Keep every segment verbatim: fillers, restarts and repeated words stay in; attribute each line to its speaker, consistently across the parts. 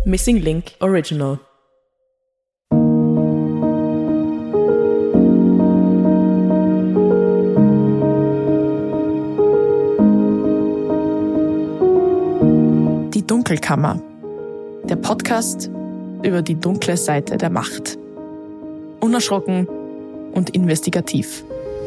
Speaker 1: Missing Link Original. Die Dunkelkammer. Der Podcast über die dunkle Seite der Macht. Unerschrocken und investigativ.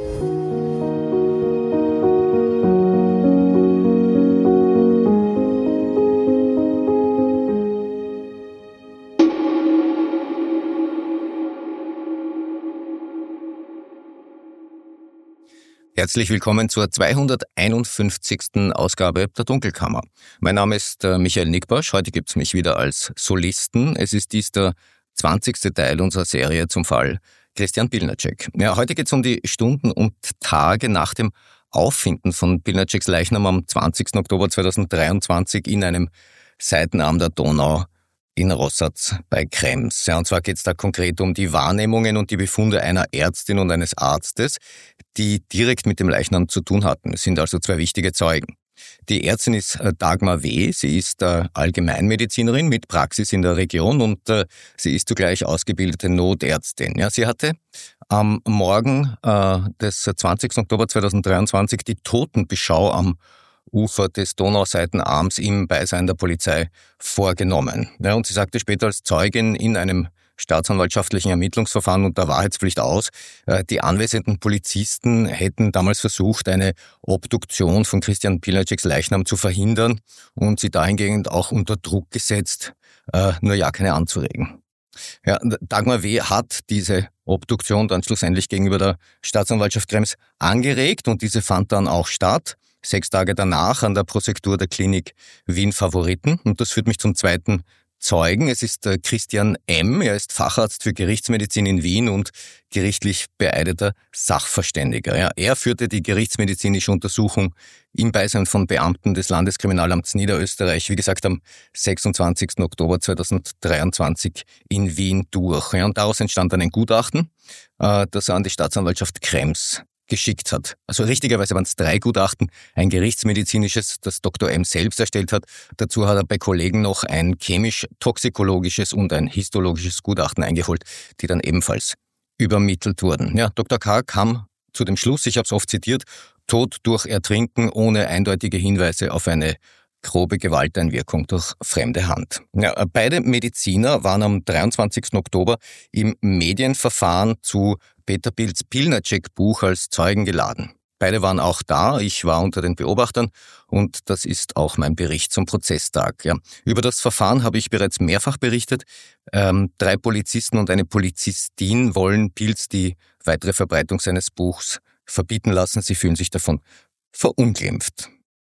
Speaker 2: Herzlich willkommen zur zweihunderteinundfünfzigsten Ausgabe der Dunkelkammer. Mein Name ist Michael Nickbosch. Heute gibt es mich wieder als Solisten. Es ist dies der zwanzigste Teil unserer Serie zum Fall Christian Pilnacek. Ja, heute geht es um die Stunden und Tage nach dem Auffinden von Pilnaceks Leichnam am zwanzigsten Oktober zweitausenddreiundzwanzig in einem Seitenarm der Donau in Rossatz bei Krems. Ja, und zwar geht es da konkret um die Wahrnehmungen und die Befunde einer Ärztin und eines Arztes, die direkt mit dem Leichnam zu tun hatten. Es sind also zwei wichtige Zeugen. Die Ärztin ist Dagmar W. Sie ist Allgemeinmedizinerin mit Praxis in der Region und sie ist zugleich ausgebildete Notärztin. Ja, sie hatte am Morgen äh, des zwanzigsten Oktober zweitausenddreiundzwanzig die Totenbeschau am Ufer des Donauseitenarms im Beisein der Polizei vorgenommen. Ja, und sie sagte später als Zeugin in einem staatsanwaltschaftlichen Ermittlungsverfahren unter Wahrheitspflicht aus, die anwesenden Polizisten hätten damals versucht, eine Obduktion von Christian Pilnaceks Leichnam zu verhindern und sie dahingehend auch unter Druck gesetzt, nur ja keine anzuregen. Ja, Dagmar W. hat diese Obduktion dann schlussendlich gegenüber der Staatsanwaltschaft Krems angeregt und diese fand dann auch statt. Sechs Tage danach an der Prosektur der Klinik Wien Favoriten. Und das führt mich zum zweiten Zeugen. Es ist Christian M. Er ist Facharzt für Gerichtsmedizin in Wien und gerichtlich beeideter Sachverständiger. Ja, er führte die gerichtsmedizinische Untersuchung im Beisein von Beamten des Landeskriminalamts Niederösterreich, wie gesagt, am sechsundzwanzigsten Oktober zweitausenddreiundzwanzig in Wien durch. Ja, und daraus entstand dann ein Gutachten, das er an die Staatsanwaltschaft Krems geschickt hat. Also richtigerweise waren es drei Gutachten, ein gerichtsmedizinisches, das Doktor M. selbst erstellt hat. Dazu hat er bei Kollegen noch ein chemisch-toxikologisches und ein histologisches Gutachten eingeholt, die dann ebenfalls übermittelt wurden. Ja, Doktor K. kam zu dem Schluss, ich habe es oft zitiert, Tod durch Ertrinken ohne eindeutige Hinweise auf eine grobe Gewalteinwirkung durch fremde Hand. Ja, beide Mediziner waren am dreiundzwanzigsten Oktober im Medienverfahren zu Peter Pilz Pilnacek-Buch als Zeugen geladen. Beide waren auch da, ich war unter den Beobachtern und das ist auch mein Bericht zum Prozesstag. Ja. Über das Verfahren habe ich bereits mehrfach berichtet. Ähm, drei Polizisten und eine Polizistin wollen Pilz die weitere Verbreitung seines Buchs verbieten lassen. Sie fühlen sich davon verunglimpft.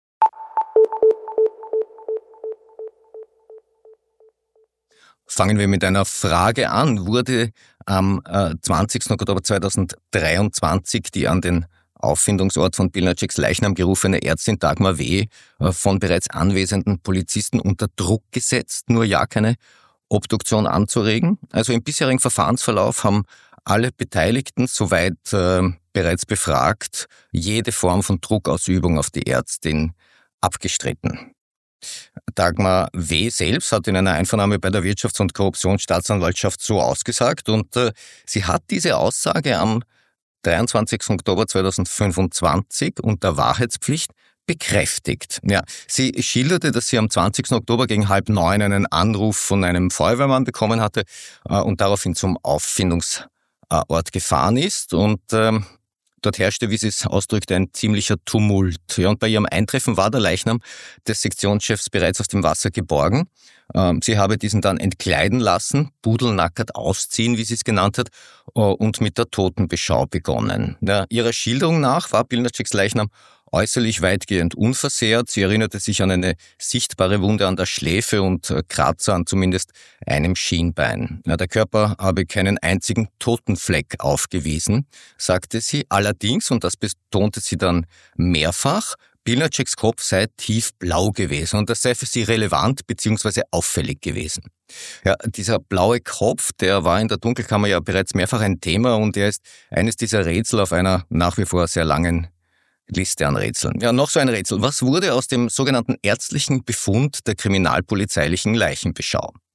Speaker 2: Fangen wir mit einer Frage an. Wurde am äh, zwanzigsten Oktober zweitausenddreiundzwanzig die an den Auffindungsort von Pilnaceks Leichnam gerufene Ärztin Dagmar W. Äh, von bereits anwesenden Polizisten unter Druck gesetzt, nur ja keine Obduktion anzuregen? Also im bisherigen Verfahrensverlauf haben alle Beteiligten, soweit äh, bereits befragt, jede Form von Druckausübung auf die Ärztin abgestritten. Dagmar W. selbst hat in einer Einvernahme bei der Wirtschafts- und Korruptionsstaatsanwaltschaft so ausgesagt und äh, sie hat diese Aussage am dreiundzwanzigsten Oktober zweitausendfünfundzwanzig unter Wahrheitspflicht bekräftigt. Ja, sie schilderte, dass sie am zwanzigsten Oktober gegen halb neun einen Anruf von einem Feuerwehrmann bekommen hatte äh, und daraufhin zum Auffindungsort gefahren ist und ähm, dort herrschte, wie sie es ausdrückte, ein ziemlicher Tumult. Ja, und bei ihrem Eintreffen war der Leichnam des Sektionschefs bereits aus dem Wasser geborgen. Ähm, sie habe diesen dann entkleiden lassen, pudelnackert ausziehen, wie sie es genannt hat, äh, und mit der Totenbeschau begonnen. Ja, ihrer Schilderung nach war Pilnaceks Leichnam äußerlich weitgehend unversehrt. Sie erinnerte sich an eine sichtbare Wunde an der Schläfe und Kratzer an zumindest einem Schienbein. Ja, der Körper habe keinen einzigen Totenfleck aufgewiesen, sagte sie. Allerdings, und das betonte sie dann mehrfach, Pilnaceks Kopf sei tiefblau gewesen und das sei für sie relevant bzw. auffällig gewesen. Ja, dieser blaue Kopf, der war in der Dunkelkammer ja bereits mehrfach ein Thema und er ist eines dieser Rätsel auf einer nach wie vor sehr langen Liste an Rätseln. Ja, noch so ein Rätsel. Was wurde aus dem sogenannten ärztlichen Befund der kriminalpolizeilichen Leichenbeschau?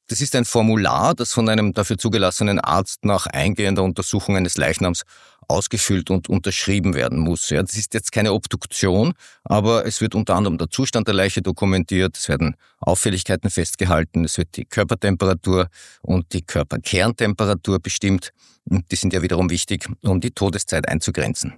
Speaker 2: Das ist ein Formular, das von einem dafür zugelassenen Arzt nach eingehender Untersuchung eines Leichnams ausgefüllt und unterschrieben werden muss. Ja, das ist jetzt keine Obduktion, aber es wird unter anderem der Zustand der Leiche dokumentiert, es werden Auffälligkeiten festgehalten, es wird die Körpertemperatur und die Körperkerntemperatur bestimmt. Und die sind ja wiederum wichtig, um die Todeszeit einzugrenzen.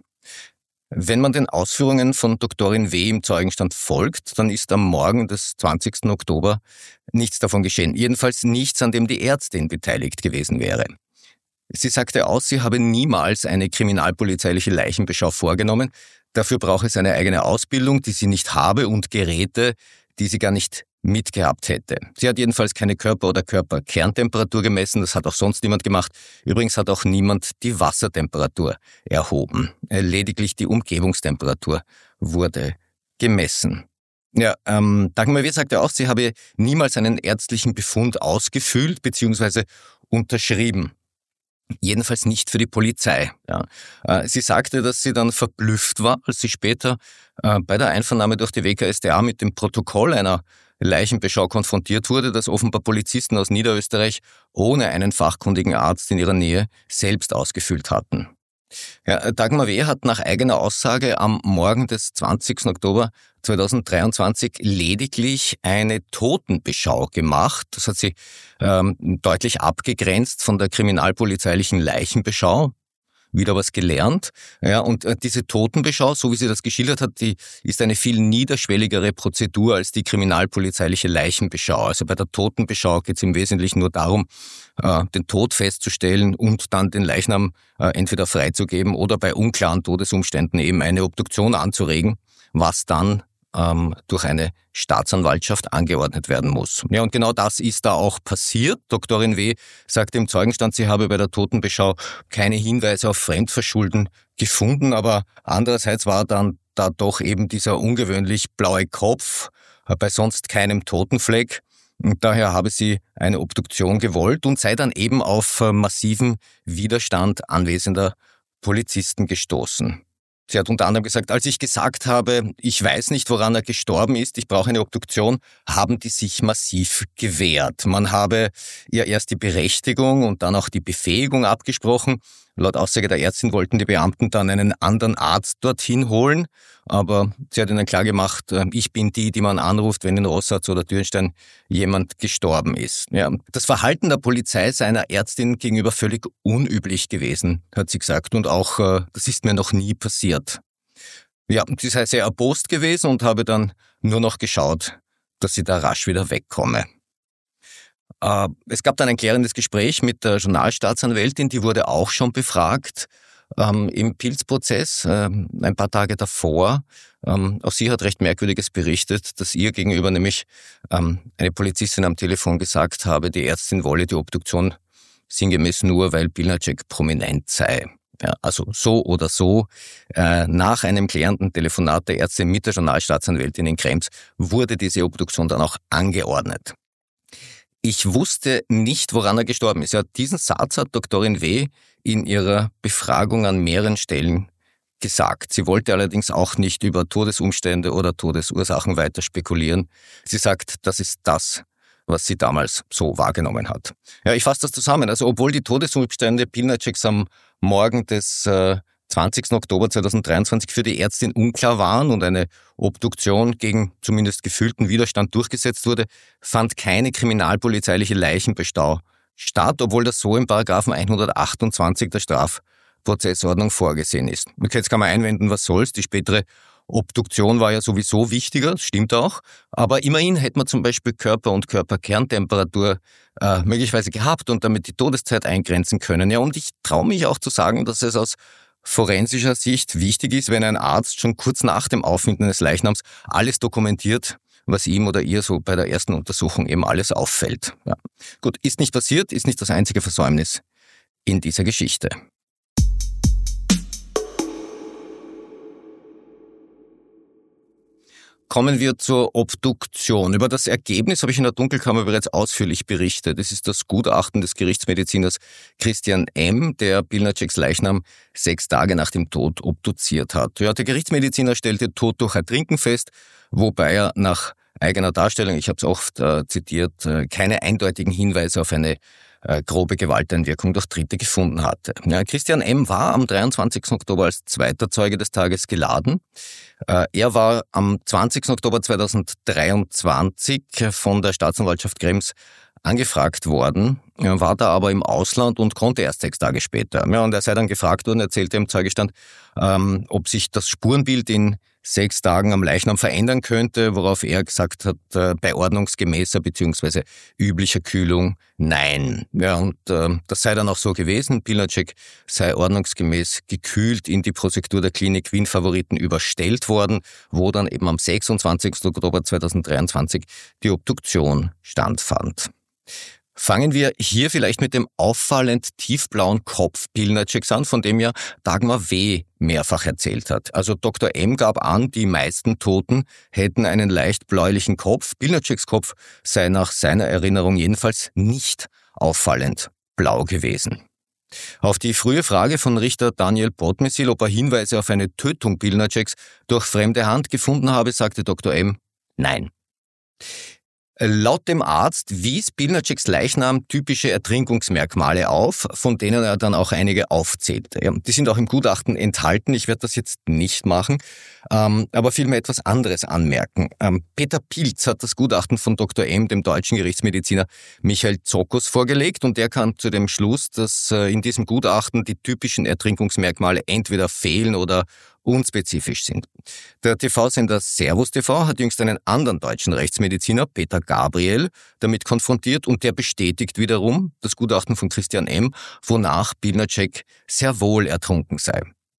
Speaker 2: Wenn man den Ausführungen von Doktorin W. im Zeugenstand folgt, dann ist am Morgen des zwanzigsten Oktober nichts davon geschehen. Jedenfalls nichts, an dem die Ärztin beteiligt gewesen wäre. Sie sagte aus, sie habe niemals eine kriminalpolizeiliche Leichenbeschau vorgenommen. Dafür brauche es eine eigene Ausbildung, die sie nicht habe, und Geräte, die sie gar nicht mitgehabt hätte. Sie hat jedenfalls keine Körper- oder Körperkerntemperatur gemessen, das hat auch sonst niemand gemacht. Übrigens hat auch niemand die Wassertemperatur erhoben. Lediglich die Umgebungstemperatur wurde gemessen. Ja, ähm, Dagmar W. sagte auch, sie habe niemals einen ärztlichen Befund ausgefüllt bzw. unterschrieben. Jedenfalls nicht für die Polizei. Ja. Sie sagte, dass sie dann verblüfft war, als sie später äh, bei der Einvernahme durch die W K S d A mit dem Protokoll einer Leichenbeschau konfrontiert wurde, das offenbar Polizisten aus Niederösterreich ohne einen fachkundigen Arzt in ihrer Nähe selbst ausgefüllt hatten. Ja, Dagmar W. hat nach eigener Aussage am Morgen des zwanzigsten Oktober zweitausenddreiundzwanzig lediglich eine Totenbeschau gemacht. Das hat sie ähm, deutlich abgegrenzt von der kriminalpolizeilichen Leichenbeschau. Wieder was gelernt. Ja, und äh, diese Totenbeschau, so wie sie das geschildert hat, die ist eine viel niederschwelligere Prozedur als die kriminalpolizeiliche Leichenbeschau. Also bei der Totenbeschau geht es im Wesentlichen nur darum, äh, den Tod festzustellen und dann den Leichnam äh, entweder freizugeben oder bei unklaren Todesumständen eben eine Obduktion anzuregen, was dann ähm, durch eine Staatsanwaltschaft angeordnet werden muss. Ja, und genau das ist da auch passiert. Doktorin W. sagte im Zeugenstand, sie habe bei der Totenbeschau keine Hinweise auf Fremdverschulden gefunden, aber andererseits war dann da doch eben dieser ungewöhnlich blaue Kopf bei sonst keinem Totenfleck. Und daher habe sie eine Obduktion gewollt und sei dann eben auf massiven Widerstand anwesender Polizisten gestoßen. Sie hat unter anderem gesagt, als ich gesagt habe, ich weiß nicht, woran er gestorben ist, ich brauche eine Obduktion, haben die sich massiv gewehrt. Man habe ihr erst die Berechtigung und dann auch die Befähigung abgesprochen. Laut Aussage der Ärztin wollten die Beamten dann einen anderen Arzt dorthin holen, aber sie hat ihnen klargemacht, ich bin die, die man anruft, wenn in Rossatz oder Dürnstein jemand gestorben ist. Ja, das Verhalten der Polizei sei einer Ärztin gegenüber völlig unüblich gewesen, hat sie gesagt, und auch, das ist mir noch nie passiert. Ja, sie sei sehr erbost gewesen und habe dann nur noch geschaut, dass sie da rasch wieder wegkomme. Es gab dann ein klärendes Gespräch mit der Journalstaatsanwältin, die wurde auch schon befragt ähm, im Pilz-Prozess, äh, ein paar Tage davor. Ähm, auch sie hat recht Merkwürdiges berichtet, dass ihr gegenüber nämlich ähm, eine Polizistin am Telefon gesagt habe, die Ärztin wolle die Obduktion sinngemäß nur, weil Pilnacek prominent sei. Ja, also so oder so, äh, nach einem klärenden Telefonat der Ärztin mit der Journalstaatsanwältin in Krems wurde diese Obduktion dann auch angeordnet. Ich wusste nicht, woran er gestorben ist. Ja, diesen Satz hat Doktorin W. in ihrer Befragung an mehreren Stellen gesagt. Sie wollte allerdings auch nicht über Todesumstände oder Todesursachen weiter spekulieren. Sie sagt, das ist das, was sie damals so wahrgenommen hat. Ja, ich fasse das zusammen. Also obwohl die Todesumstände Pilnaceks am Morgen des äh, zwanzigsten Oktober zweitausenddreiundzwanzig für die Ärztin unklar waren und eine Obduktion gegen zumindest gefühlten Widerstand durchgesetzt wurde, fand keine kriminalpolizeiliche Leichenbeschau statt, obwohl das so im Paragraphen hundertachtundzwanzig der Strafprozessordnung vorgesehen ist. Jetzt kann man einwenden, was soll's, die spätere Obduktion war ja sowieso wichtiger, das stimmt auch, aber immerhin hätte man zum Beispiel Körper- und Körperkerntemperatur äh, möglicherweise gehabt und damit die Todeszeit eingrenzen können. Ja, und ich traue mich auch zu sagen, dass es aus forensischer Sicht wichtig ist, wenn ein Arzt schon kurz nach dem Auffinden eines Leichnams alles dokumentiert, was ihm oder ihr so bei der ersten Untersuchung eben alles auffällt. Ja. Gut, ist nicht passiert, ist nicht das einzige Versäumnis in dieser Geschichte. Kommen wir zur Obduktion. Über das Ergebnis habe ich in der Dunkelkammer bereits ausführlich berichtet. Es ist das Gutachten des Gerichtsmediziners Christian M., der Pilnaceks Leichnam sechs Tage nach dem Tod obduziert hat. Ja, der Gerichtsmediziner stellte Tod durch Ertrinken fest, wobei er nach eigener Darstellung, ich habe es oft äh, zitiert, äh, keine eindeutigen Hinweise auf eine äh, grobe Gewalteinwirkung durch Dritte gefunden hatte. Ja, Christian M. war am dreiundzwanzigsten Oktober als zweiter Zeuge des Tages geladen. Äh, er war am zwanzigsten Oktober zweitausenddreiundzwanzig von der Staatsanwaltschaft Krems angefragt worden, war da aber im Ausland und konnte erst sechs Tage später. Ja, und er sei dann gefragt worden, erzählte im Zeugestand, ähm, ob sich das Spurenbild in sechs Tagen am Leichnam verändern könnte, worauf er gesagt hat, äh, bei ordnungsgemäßer bzw. üblicher Kühlung nein. Ja, und äh, das sei dann auch so gewesen. Pilnacek sei ordnungsgemäß gekühlt in die Prosektur der Klinik Wien Favoriten überstellt worden, wo dann eben am sechsundzwanzigsten Oktober zweitausenddreiundzwanzig die Obduktion stattfand. Fangen wir hier vielleicht mit dem auffallend tiefblauen Kopf Pilnaceks an, von dem ja Dagmar W. mehrfach erzählt hat. Also Doktor M. gab an, die meisten Toten hätten einen leicht bläulichen Kopf. Pilnaceks Kopf sei nach seiner Erinnerung jedenfalls nicht auffallend blau gewesen. Auf die frühe Frage von Richter Daniel Podmesil, ob er Hinweise auf eine Tötung Pilnaceks durch fremde Hand gefunden habe, sagte Doktor M. nein. Laut dem Arzt wies Pilnaceks Leichnam typische Ertrinkungsmerkmale auf, von denen er dann auch einige aufzählte. Ja, die sind auch im Gutachten enthalten, ich werde das jetzt nicht machen, ähm, aber vielmehr etwas anderes anmerken. Ähm, Peter Pilz hat das Gutachten von Doktor M., dem deutschen Gerichtsmediziner Michael Zokos, vorgelegt und er kam zu dem Schluss, dass äh, in diesem Gutachten die typischen Ertrinkungsmerkmale entweder fehlen oder unspezifisch sind. Der T V-Sender Servus T V hat jüngst einen anderen deutschen Rechtsmediziner, Peter Gabriel, damit konfrontiert und der bestätigt wiederum das Gutachten von Christian M., wonach Pilnacek sehr wohl ertrunken sei.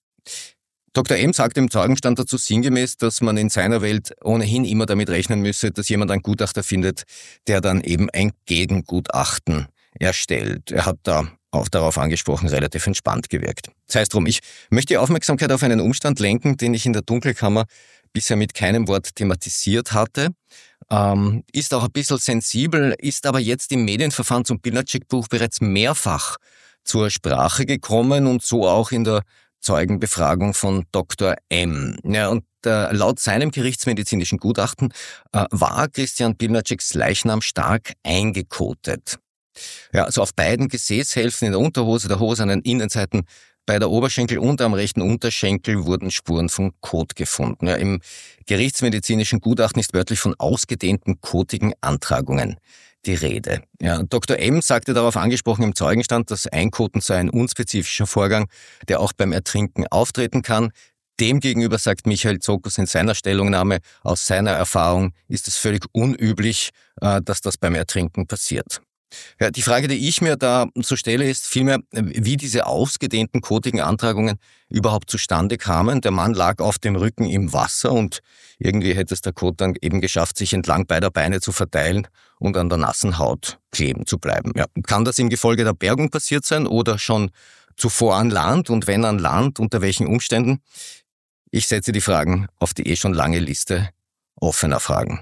Speaker 2: Doktor M. sagte im Zeugenstand dazu sinngemäß, dass man in seiner Welt ohnehin immer damit rechnen müsse, dass jemand einen Gutachter findet, der dann eben ein Gegengutachten erstellt. Er hat da auch darauf angesprochen, relativ entspannt gewirkt. Sei es drum, ich möchte die Aufmerksamkeit auf einen Umstand lenken, den ich in der Dunkelkammer bisher mit keinem Wort thematisiert hatte. Ähm, ist auch ein bisschen sensibel, ist aber jetzt im Medienverfahren zum Pilnacek-Buch bereits mehrfach zur Sprache gekommen und so auch in der Zeugenbefragung von Doktor M. Ja, und äh, laut seinem gerichtsmedizinischen Gutachten äh, war Christian Pilnaceks Leichnam stark eingekotet. Ja, also auf beiden Gesäßhälften in der Unterhose, der Hose an den Innenseiten, bei der Oberschenkel und am rechten Unterschenkel wurden Spuren von Kot gefunden. Ja, im gerichtsmedizinischen Gutachten ist wörtlich von ausgedehnten kotigen Antragungen die Rede. Ja, Doktor M. sagte darauf angesprochen im Zeugenstand, das Einkoten sei ein unspezifischer Vorgang, der auch beim Ertrinken auftreten kann. Demgegenüber sagt Michael Zokos in seiner Stellungnahme, aus seiner Erfahrung ist es völlig unüblich, dass das beim Ertrinken passiert. Ja, die Frage, die ich mir da so stelle, ist vielmehr, wie diese ausgedehnten kotigen Antragungen überhaupt zustande kamen. Der Mann lag auf dem Rücken im Wasser und irgendwie hätte es der Kot dann eben geschafft, sich entlang beider Beine zu verteilen und an der nassen Haut kleben zu bleiben. Ja, kann das im Gefolge der Bergung passiert sein oder schon zuvor an Land und wenn an Land, unter welchen Umständen? Ich setze die Fragen auf die eh schon lange Liste offener Fragen.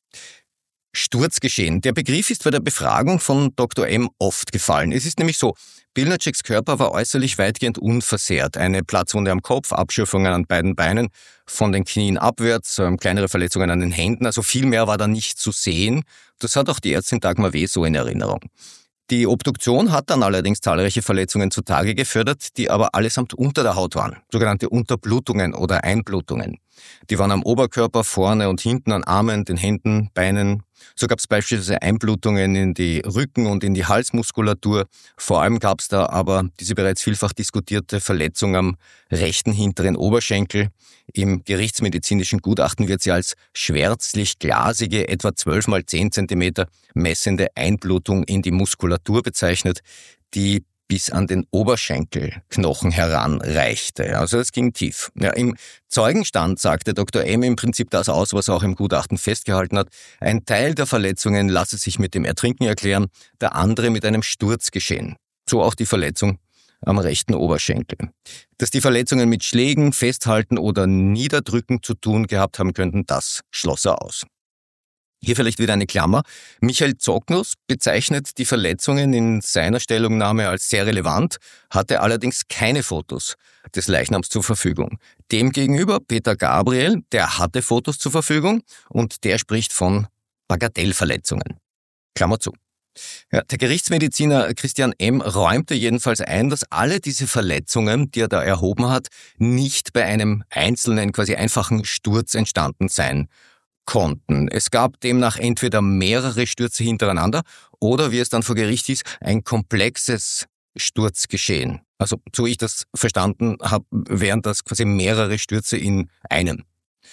Speaker 2: Sturzgeschehen. Der Begriff ist bei der Befragung von Doktor M. oft gefallen. Es ist nämlich so, Pilnaceks Körper war äußerlich weitgehend unversehrt. Eine Platzwunde am Kopf, Abschürfungen an beiden Beinen, von den Knien abwärts, kleinere Verletzungen an den Händen, also viel mehr war da nicht zu sehen. Das hat auch die Ärztin Dagmar W. so in Erinnerung. Die Obduktion hat dann allerdings zahlreiche Verletzungen zutage gefördert, die aber allesamt unter der Haut waren, sogenannte Unterblutungen oder Einblutungen. Die waren am Oberkörper, vorne und hinten an Armen, den Händen, Beinen. So gab es beispielsweise Einblutungen in die Rücken- und in die Halsmuskulatur. Vor allem gab es da aber diese bereits vielfach diskutierte Verletzung am rechten hinteren Oberschenkel. Im gerichtsmedizinischen Gutachten wird sie als schwärzlich-glasige, etwa zwölf mal zehn Zentimeter messende Einblutung in die Muskulatur bezeichnet, die bis an den Oberschenkelknochen heranreichte. Also es ging tief. Ja, im Zeugenstand sagte Doktor M. im Prinzip das aus, was er auch im Gutachten festgehalten hat. Ein Teil der Verletzungen lasse sich mit dem Ertrinken erklären, der andere mit einem Sturz geschehen. So auch die Verletzung am rechten Oberschenkel. Dass die Verletzungen mit Schlägen, Festhalten oder Niederdrücken zu tun gehabt haben könnten, das schloss er aus. Hier vielleicht wieder eine Klammer. Michael Zocknuss bezeichnet die Verletzungen in seiner Stellungnahme als sehr relevant, hatte allerdings keine Fotos des Leichnams zur Verfügung. Demgegenüber Peter Gabriel, der hatte Fotos zur Verfügung und der spricht von Bagatellverletzungen. Klammer zu. Ja, der Gerichtsmediziner Christian M. räumte jedenfalls ein, dass alle diese Verletzungen, die er da erhoben hat, nicht bei einem einzelnen, quasi einfachen Sturz entstanden sein konnten. Es gab demnach entweder mehrere Stürze hintereinander oder, wie es dann vor Gericht hieß, ein komplexes Sturzgeschehen. Also, so ich das verstanden habe, wären das quasi mehrere Stürze in einem.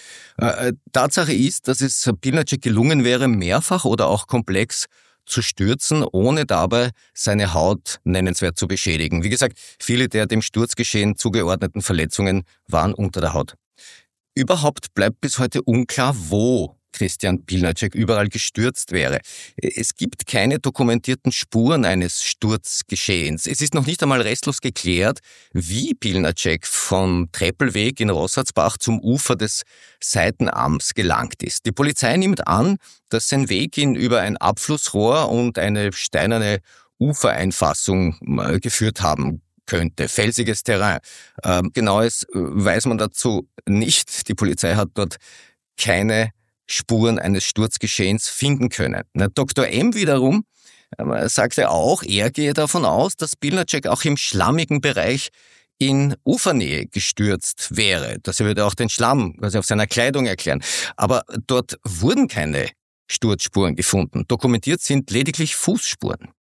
Speaker 2: Äh, Tatsache ist, dass es Pilnacek gelungen wäre, mehrfach oder auch komplex zu stürzen, ohne dabei seine Haut nennenswert zu beschädigen. Wie gesagt, viele der dem Sturzgeschehen zugeordneten Verletzungen waren unter der Haut. Überhaupt bleibt bis heute unklar, wo Christian Pilnacek überall gestürzt wäre. Es gibt keine dokumentierten Spuren eines Sturzgeschehens. Es ist noch nicht einmal restlos geklärt, wie Pilnacek vom Treppelweg in Rossatzbach zum Ufer des Seitenarms gelangt ist. Die Polizei nimmt an, dass sein Weg ihn über ein Abflussrohr und eine steinerne Ufereinfassung geführt haben könnte. Felsiges Terrain. Ähm, Genaues weiß man dazu nicht. Die Polizei hat dort keine Spuren eines Sturzgeschehens finden können. Na, Doktor M. wiederum äh, sagte auch, er gehe davon aus, dass Pilnacek auch im schlammigen Bereich in Ufernähe gestürzt wäre. Das würde auch den Schlamm also auf seiner Kleidung erklären. Aber dort wurden keine Sturzspuren gefunden. Dokumentiert sind lediglich Fußspuren.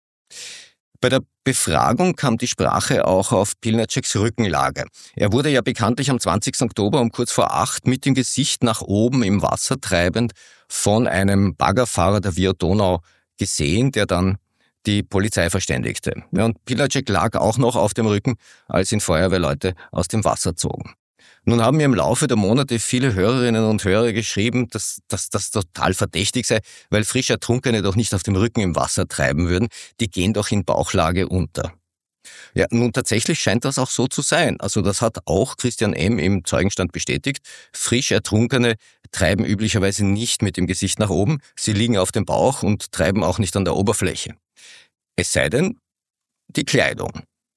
Speaker 2: Bei der Befragung kam die Sprache auch auf Pilnaceks Rückenlage. Er wurde ja bekanntlich am zwanzigsten Oktober um kurz vor acht mit dem Gesicht nach oben im Wasser treibend von einem Baggerfahrer der Via Donau gesehen, der dann die Polizei verständigte. Ja, und Pilnacek lag auch noch auf dem Rücken, als ihn Feuerwehrleute aus dem Wasser zogen. Nun haben mir im Laufe der Monate viele Hörerinnen und Hörer geschrieben, dass das total verdächtig sei, weil frisch Ertrunkene doch nicht auf dem Rücken im Wasser treiben würden. Die gehen doch in Bauchlage unter. Ja, nun tatsächlich scheint das auch so zu sein. Also das hat auch Christian M. im Zeugenstand bestätigt. Frisch Ertrunkene treiben üblicherweise nicht mit dem Gesicht nach oben. Sie liegen auf dem Bauch und treiben auch nicht an der Oberfläche. Es sei denn, die Kleidung.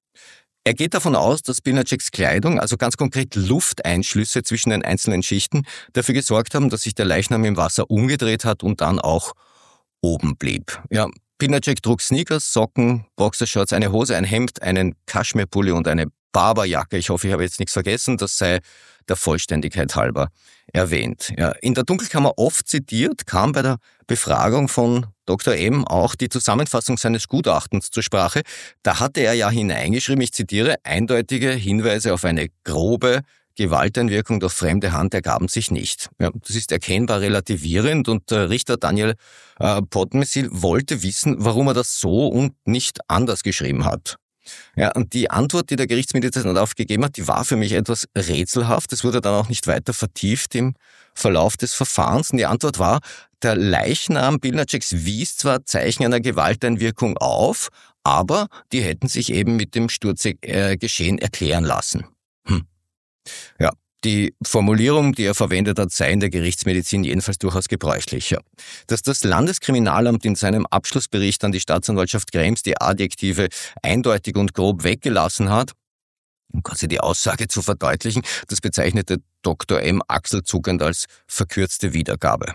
Speaker 2: Er geht davon aus, dass Pilnaceks Kleidung, also ganz konkret Lufteinschlüsse zwischen den einzelnen Schichten, dafür gesorgt haben, dass sich der Leichnam im Wasser umgedreht hat und dann auch oben blieb. Ja, Pilnacek trug Sneakers, Socken, Boxershorts, eine Hose, ein Hemd, einen Kaschmirpulli und eine Barberjacke. Ich hoffe, ich habe jetzt nichts vergessen. Das sei der Vollständigkeit halber erwähnt. Ja, in der Dunkelkammer oft zitiert, kam bei der Befragung von Doktor M. auch die Zusammenfassung seines Gutachtens zur Sprache. Da hatte er ja hineingeschrieben, ich zitiere, eindeutige Hinweise auf eine grobe Gewalteinwirkung durch fremde Hand ergaben sich nicht. Ja, das ist erkennbar relativierend und der Richter Daniel äh, Podmesil wollte wissen, warum er das so und nicht anders geschrieben hat. Ja, und die Antwort, die der Gerichtsmediziner darauf gegeben hat, die war für mich etwas rätselhaft. Das wurde dann auch nicht weiter vertieft im Verlauf des Verfahrens. Und die Antwort war, der Leichnam Pilnaceks wies zwar Zeichen einer Gewalteinwirkung auf, aber die hätten sich eben mit dem Sturzgeschehen erklären lassen. Hm. Ja, die Formulierung, die er verwendet hat, sei in der Gerichtsmedizin jedenfalls durchaus gebräuchlich. Ja. Dass das Landeskriminalamt in seinem Abschlussbericht an die Staatsanwaltschaft Krems die Adjektive eindeutig und grob weggelassen hat, um quasi die Aussage zu verdeutlichen, das bezeichnete Doktor M. achselzuckend als verkürzte Wiedergabe.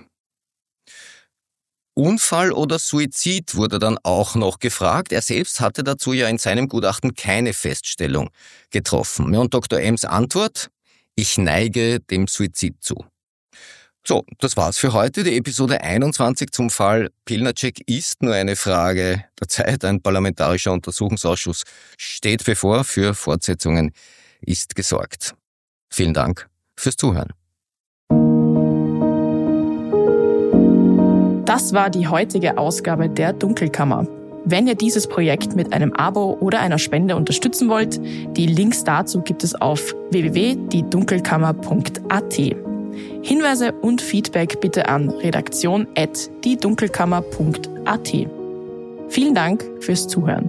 Speaker 2: Unfall oder Suizid wurde dann auch noch gefragt. Er selbst hatte dazu ja in seinem Gutachten keine Feststellung getroffen. Und Doktor M's Antwort: Ich neige dem Suizid zu. So, das war's für heute. Die Episode einundzwanzig zum Fall Pilnacek ist nur eine Frage der Zeit. Ein parlamentarischer Untersuchungsausschuss steht bevor. Für Fortsetzungen ist gesorgt. Vielen Dank fürs Zuhören.
Speaker 1: Das war die heutige Ausgabe der Dunkelkammer. Wenn ihr dieses Projekt mit einem Abo oder einer Spende unterstützen wollt, die Links dazu gibt es auf w w w punkt die dunkelkammer punkt a t. Hinweise und Feedback bitte an redaktion at die dunkelkammer punkt a t. Vielen Dank fürs Zuhören.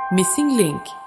Speaker 3: Missing Link